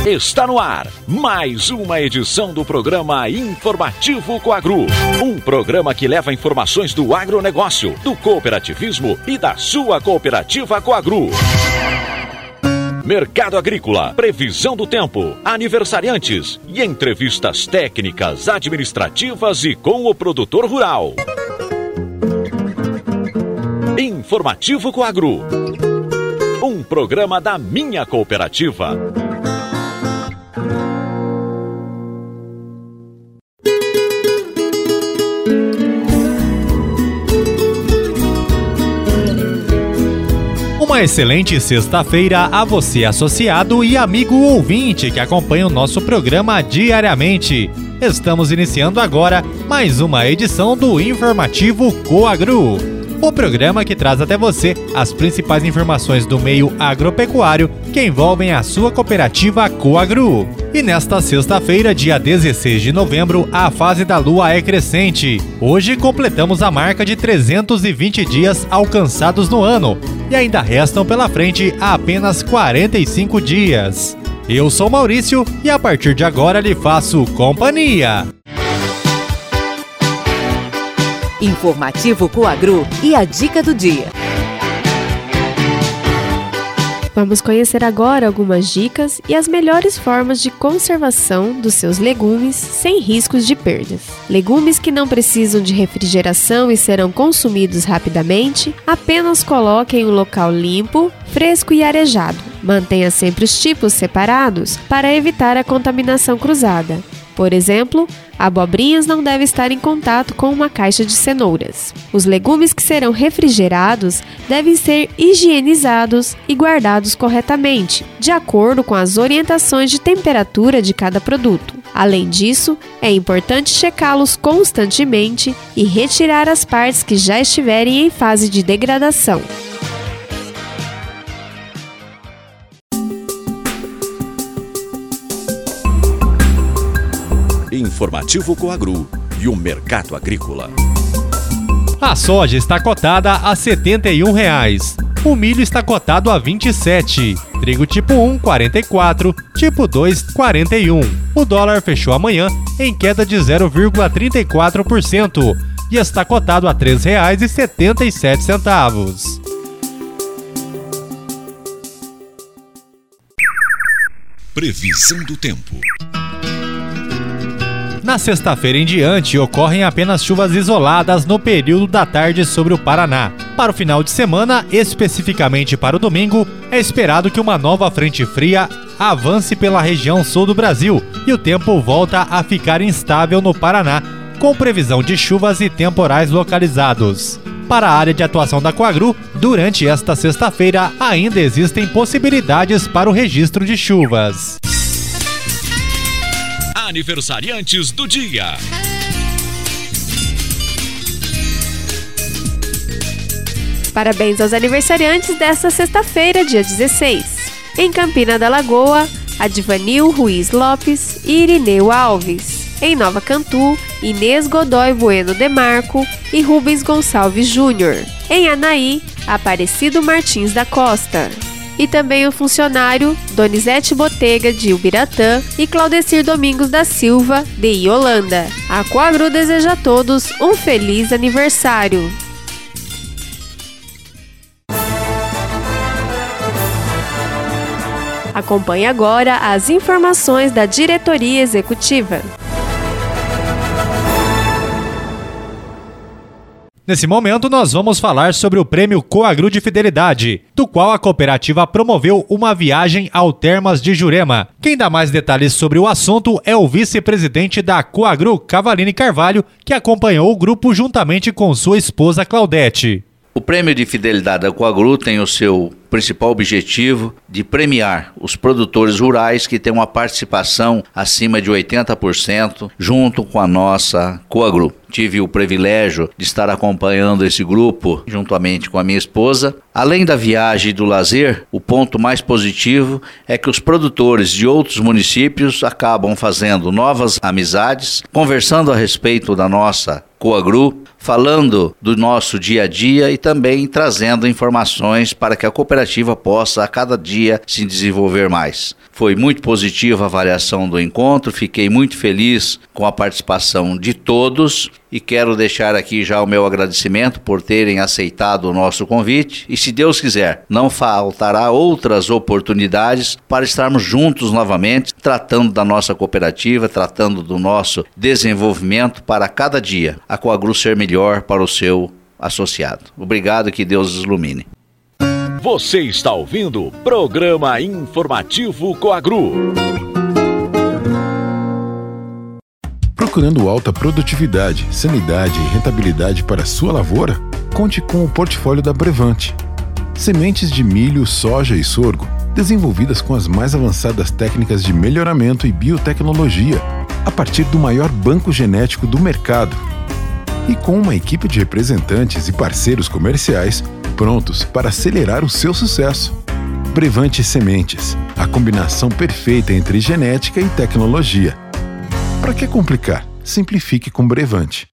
Está no ar mais uma edição do programa Informativo Coagru. Um programa que leva informações do agronegócio, do cooperativismo e da sua cooperativa Coagru. Mercado agrícola, previsão do tempo, aniversariantes e entrevistas técnicas, administrativas e com o produtor rural. Informativo Coagru. Um programa da minha cooperativa. Uma excelente sexta-feira a você, associado e amigo ouvinte que acompanha o nosso programa diariamente. Estamos iniciando agora mais uma edição do Informativo Coagru, o programa que traz até você as principais informações do meio agropecuário que envolvem a sua cooperativa Coagru. E nesta sexta-feira, dia 16 de novembro, a fase da lua é crescente. Hoje completamos a marca de 320 dias alcançados no ano e ainda restam pela frente apenas 45 dias. Eu sou Maurício e a partir de agora lhe faço companhia. Informativo Coagru e a dica do dia. Vamos conhecer agora algumas dicas e as melhores formas de conservação dos seus legumes sem riscos de perdas. Legumes que não precisam de refrigeração e serão consumidos rapidamente, apenas coloque em um local limpo, fresco e arejado. Mantenha sempre os tipos separados para evitar a contaminação cruzada. Por exemplo, abobrinhas não devem estar em contato com uma caixa de cenouras. Os legumes que serão refrigerados devem ser higienizados e guardados corretamente, de acordo com as orientações de temperatura de cada produto. Além disso, é importante checá-los constantemente e retirar as partes que já estiverem em fase de degradação. Informativo Coagru e o mercado agrícola. A soja está cotada a R$ 71. O milho está cotado a 27. Trigo tipo 1, 44. Tipo 2, 41. O dólar fechou amanhã em queda de 0,34% e está cotado a R$ 3,77. Previsão do tempo. Na sexta-feira em diante, ocorrem apenas chuvas isoladas no período da tarde sobre o Paraná. Para o final de semana, especificamente para o domingo, é esperado que uma nova frente fria avance pela região sul do Brasil e o tempo volta a ficar instável no Paraná, com previsão de chuvas e temporais localizados. Para a área de atuação da Coagru, durante esta sexta-feira, ainda existem possibilidades para o registro de chuvas. Aniversariantes do dia. Parabéns aos aniversariantes desta sexta-feira, dia 16. Em Campina da Lagoa, Advanil Ruiz Lopes e Irineu Alves. Em Nova Cantu, Inês Godoy Bueno Demarco e Rubens Gonçalves Júnior. Em Anaí, Aparecido Martins da Costa. E também o funcionário Donizete Botega, de Ubiratã, e Claudecir Domingos da Silva, de Iolanda. A Coagru deseja a todos um feliz aniversário. Acompanhe agora as informações da diretoria executiva. Nesse momento, nós vamos falar sobre o Prêmio Coagru de Fidelidade, do qual a cooperativa promoveu uma viagem ao Termas de Jurema. Quem dá mais detalhes sobre o assunto é o vice-presidente da Coagru, Cavaline Carvalho, que acompanhou o grupo juntamente com sua esposa Claudete. O Prêmio de Fidelidade da Coagru tem o seu principal objetivo de premiar os produtores rurais que têm uma participação acima de 80% junto com a nossa Coagru. Tive o privilégio de estar acompanhando esse grupo juntamente com a minha esposa. Além da viagem e do lazer, o ponto mais positivo é que os produtores de outros municípios acabam fazendo novas amizades, conversando a respeito da nossa Coagru, falando do nosso dia a dia e também trazendo informações para que a cooperativa possa a cada dia se desenvolver mais. Foi muito positiva a avaliação do encontro, fiquei muito feliz com a participação de todos e quero deixar aqui já o meu agradecimento por terem aceitado o nosso convite e, se Deus quiser, não faltará outras oportunidades para estarmos juntos novamente, tratando da nossa cooperativa, tratando do nosso desenvolvimento para cada dia a Coagru ser melhor para o seu associado. Obrigado e que Deus os ilumine. Você está ouvindo o Programa Informativo Coagru. Procurando alta produtividade, sanidade e rentabilidade para sua lavoura? Conte com o portfólio da Brevante. Sementes de milho, soja e sorgo, desenvolvidas com as mais avançadas técnicas de melhoramento e biotecnologia, a partir do maior banco genético do mercado. E com uma equipe de representantes e parceiros comerciais prontos para acelerar o seu sucesso. Brevante Sementes, a combinação perfeita entre genética e tecnologia. Para que complicar? Simplifique com Brevante.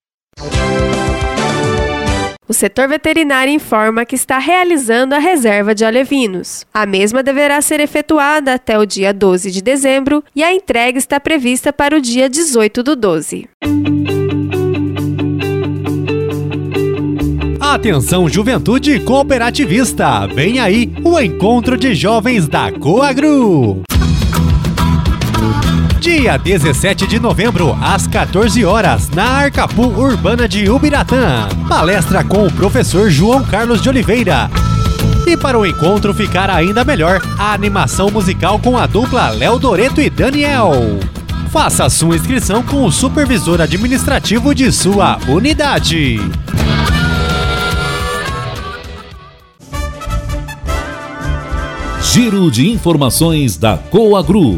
O setor veterinário informa que está realizando a reserva de alevinos. A mesma deverá ser efetuada até o dia 12 de dezembro e a entrega está prevista para o dia 18/12. Atenção, juventude cooperativista! Vem aí o encontro de jovens da Coagru! Dia 17 de novembro, às 14 horas, na Arcapu Urbana de Ubiratã. Palestra com o professor João Carlos de Oliveira. E para o encontro ficar ainda melhor, a animação musical com a dupla Léo Doreto e Daniel. Faça sua inscrição com o supervisor administrativo de sua unidade. Giro de informações da Coagru.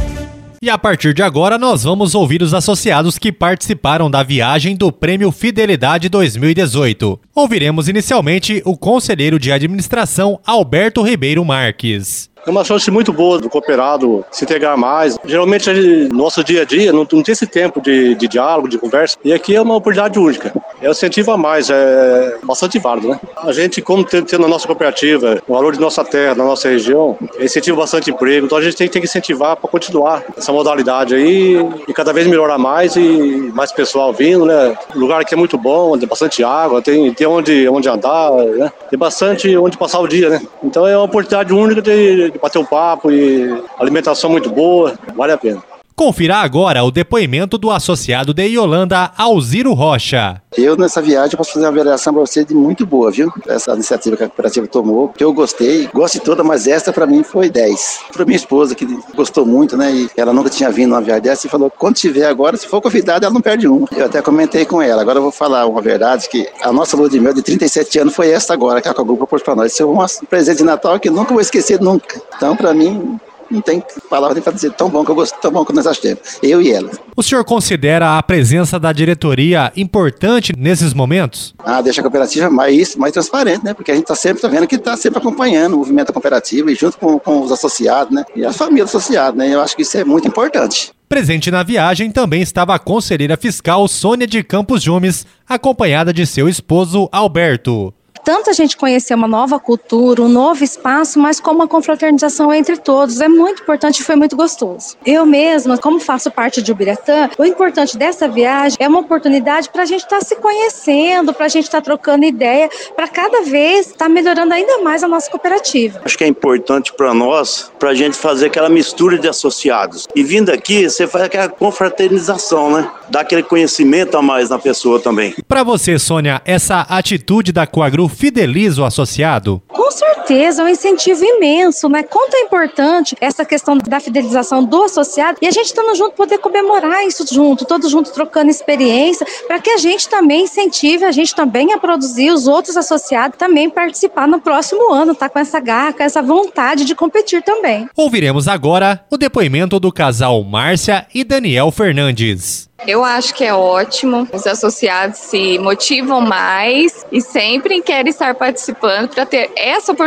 E a partir de agora nós vamos ouvir os associados que participaram da viagem do Prêmio Fidelidade 2018. Ouviremos inicialmente o conselheiro de administração Alberto Ribeiro Marques. É uma chance muito boa do cooperado se integrar mais. Geralmente, no nosso dia a dia, não tem esse tempo de diálogo, de conversa. E aqui é uma oportunidade única. É um incentivo a mais, é bastante válido, né? A gente, como tendo na nossa cooperativa o valor de nossa terra, da nossa região, incentiva bastante emprego. Então a gente tem que incentivar para continuar essa modalidade aí e cada vez melhorar mais e mais pessoal vindo, né? O lugar aqui é muito bom, tem bastante água, tem onde andar, né? Tem bastante onde passar o dia, né? Então é uma oportunidade única de bater um papo e alimentação muito boa, vale a pena. Confira agora o depoimento do associado de Iolanda, Alziro Rocha. Eu, nessa viagem, posso fazer uma avaliação para você de muito boa, viu? Essa iniciativa que a cooperativa tomou, que eu gostei, gosto de toda, mas esta para mim foi 10. Para minha esposa, que gostou muito, né? E ela nunca tinha vindo numa viagem dessa e falou, quando tiver agora, se for convidada, ela não perde uma. Eu até comentei com ela, agora eu vou falar uma verdade, que a nossa lua de mel de 37 anos foi esta agora, que a Coagru propôs para nós. Isso é um presente de Natal que eu nunca vou esquecer nunca. Então, para mim, não tem palavra para dizer tão bom que eu gosto, tão bom que nós achamos, eu e ela. O senhor considera a presença da diretoria importante nesses momentos? Deixa a cooperativa mais transparente, né? Porque a gente tá vendo que está sempre acompanhando o movimento da cooperativa e junto com os associados, né? E a família associada, né? Eu acho que isso é muito importante. Presente na viagem também estava a conselheira fiscal Sônia de Campos Jumes, acompanhada de seu esposo Alberto. Tanto a gente conhecer uma nova cultura, um novo espaço, mas como uma confraternização entre todos. É muito importante e foi muito gostoso. Eu mesma, como faço parte de Ubiratã, o importante dessa viagem é uma oportunidade para a gente estar se conhecendo, para a gente estar trocando ideia, para cada vez estar melhorando ainda mais a nossa cooperativa. Acho que é importante para nós, para a gente fazer aquela mistura de associados. E vindo aqui, você faz aquela confraternização, né? Dá aquele conhecimento a mais na pessoa também. Para você, Sônia, essa atitude da Coagru fideliza o associado? Com certeza, é um incentivo imenso, né? Quanto é importante essa questão da fidelização do associado e a gente estando junto poder comemorar isso junto, todos juntos trocando experiência, para que a gente também incentive a gente também a produzir, os outros associados também participar no próximo ano, tá? Com essa garra, com essa vontade de competir também. Ouviremos agora o depoimento do casal Márcia e Daniel Fernandes. Eu acho que é ótimo, os associados se motivam mais e sempre querem estar participando para ter essa oportunidade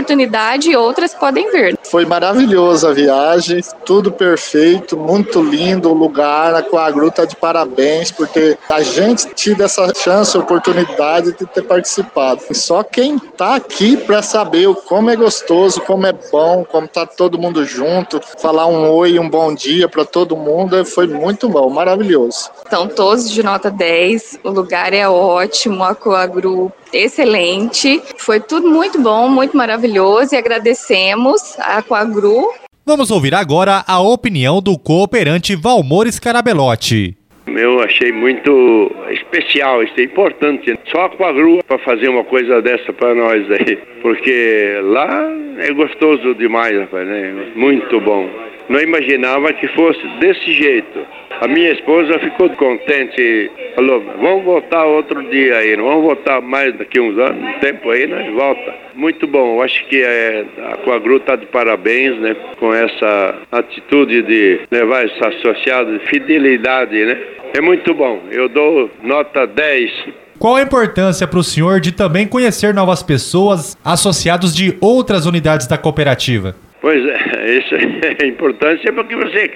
oportunidade e outras podem vir. Foi maravilhosa a viagem, tudo perfeito, muito lindo o lugar. A Coagru está de parabéns por ter a gente tido essa chance, oportunidade de ter participado. E só quem está aqui para saber como é gostoso, como é bom, como está todo mundo junto, falar um oi, um bom dia para todo mundo, foi muito bom, maravilhoso. Estão todos de nota 10, o lugar é ótimo, a Coagru excelente, foi tudo muito bom, muito maravilhoso e agradecemos a Coagru. Vamos ouvir agora a opinião do cooperante Valmor Scarabelotti. Eu achei muito especial, isso é importante. Só a Coagru para fazer uma coisa dessa para nós aí, porque lá é gostoso demais, rapaz, né? Muito bom. Não imaginava que fosse desse jeito. A minha esposa ficou contente, falou, vamos voltar outro dia aí, não vamos voltar mais daqui uns anos, um tempo aí, né? Volta. Muito bom, eu acho que a Coagru está de parabéns, né? Com essa atitude de levar esses associados de fidelidade, né? É muito bom, eu dou nota 10. Qual a importância para o senhor de também conhecer novas pessoas associados de outras unidades da cooperativa? Pois é, isso é importância porque você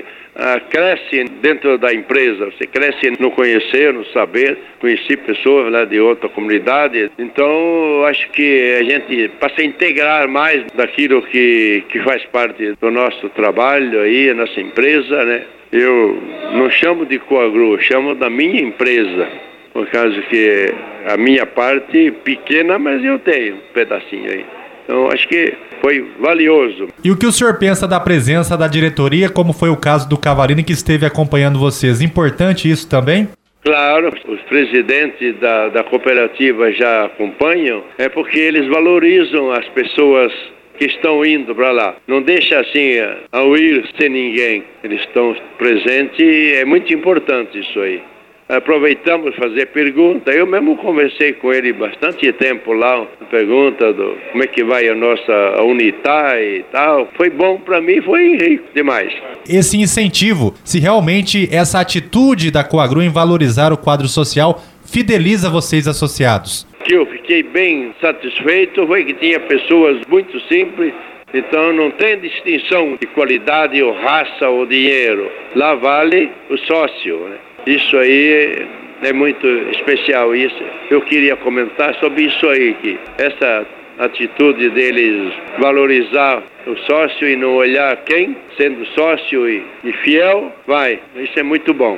cresce dentro da empresa, você cresce no conhecer, no saber, conhecer pessoas lá de outra comunidade. Então, acho que a gente passa a integrar mais daquilo que faz parte do nosso trabalho aí, nossa empresa, né? Eu não chamo de Coagru, chamo da minha empresa, por causa que a minha parte pequena, mas eu tenho um pedacinho aí. Então, acho que foi valioso. E o que o senhor pensa da presença da diretoria, como foi o caso do Cavalini que esteve acompanhando vocês? Importante isso também? Claro, os presidentes da cooperativa já acompanham, é porque eles valorizam as pessoas que estão indo para lá. Não deixa assim ao ir sem ninguém. Eles estão presentes e é muito importante isso aí. Aproveitamos para fazer pergunta. Eu mesmo conversei com ele bastante tempo lá, pergunta do como é que vai a nossa Unitar e tal. Foi bom para mim, foi rico demais. Esse incentivo, se realmente essa atitude da Coagru em valorizar o quadro social fideliza vocês associados? Que eu fiquei bem satisfeito foi que tinha pessoas muito simples. Então não tem distinção de qualidade ou raça ou dinheiro. Lá vale o sócio, né? Isso aí é muito especial. Isso eu queria comentar sobre isso aí, que essa atitude deles valorizar o sócio e não olhar quem, sendo sócio e fiel, vai. Isso é muito bom.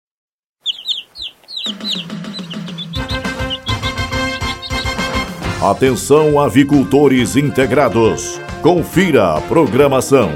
Atenção, avicultores integrados. Confira a programação.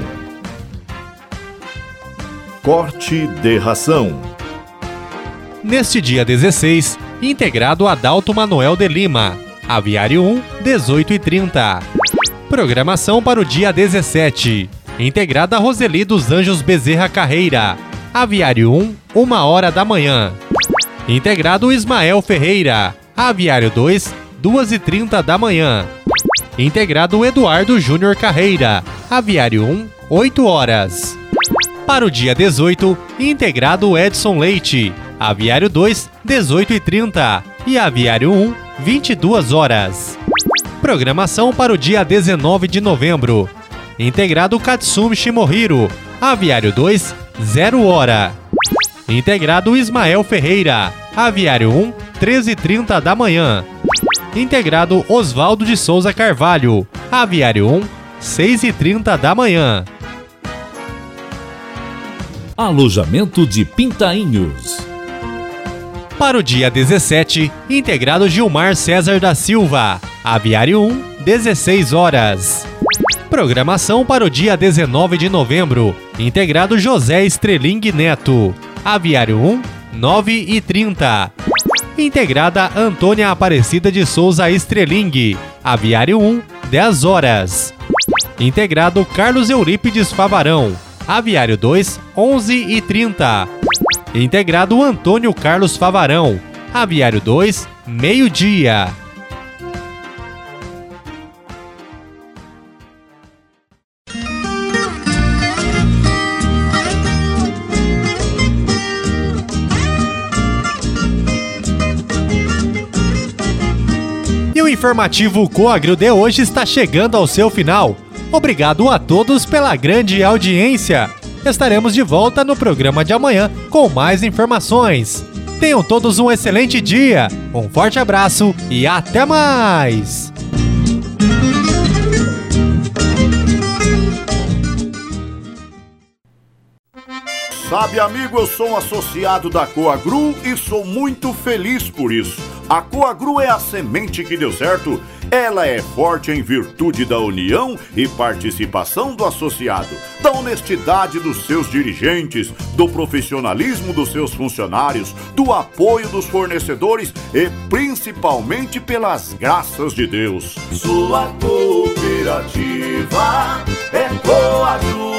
Corte de ração. Neste dia 16, integrado Adalto Manoel de Lima, Aviário 1, 18h30. Programação para o dia 17, integrada Roseli dos Anjos Bezerra Carreira, Aviário 1, 1h da manhã. Integrado Ismael Ferreira, Aviário 2, 2h30 da manhã. Integrado Eduardo Júnior Carreira, Aviário 1, 8h. Para o dia 18, integrado Edson Leite, Aviário 2, 18h30 e Aviário 1, 22h. Programação para o dia 19 de novembro. Integrado Katsumi Shimohiro, Aviário 2, 0h. Integrado Ismael Ferreira, Aviário 1, 13h30 da manhã. Integrado Osvaldo de Souza Carvalho, Aviário 1, 6h30 da manhã. Alojamento de Pintainhos. Para o dia 17, integrado Gilmar César da Silva, Aviário 1, 16h. Programação para o dia 19 de novembro, integrado José Estreling Neto, Aviário 1, 9h30. Integrada Antônia Aparecida de Souza Estreling, Aviário 1, 10h. Integrado Carlos Eurípides Favarão, Aviário 2, 11h30. Integrado Antônio Carlos Favarão, Aviário 2, meio-dia. informativo Coagro de hoje está chegando ao seu final. Obrigado a todos pela grande audiência. Estaremos de volta no programa de amanhã com mais informações. Tenham todos um excelente dia, um forte abraço e até mais! Sabe, amigo, eu sou um associado da Coagro e sou muito feliz por isso. A Coagro é a semente que deu certo. Ela é forte em virtude da união e participação do associado, da honestidade dos seus dirigentes, do profissionalismo dos seus funcionários, do apoio dos fornecedores e principalmente pelas graças de Deus. Sua cooperativa é Coagro.